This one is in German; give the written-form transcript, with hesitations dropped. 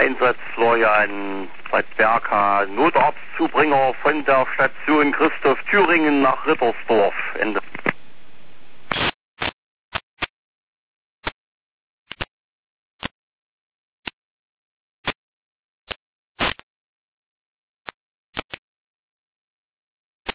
Einsatz Florian Berka, Notarztzubringer von der Station Christoph Thüringen nach Rittersdorf. Ende.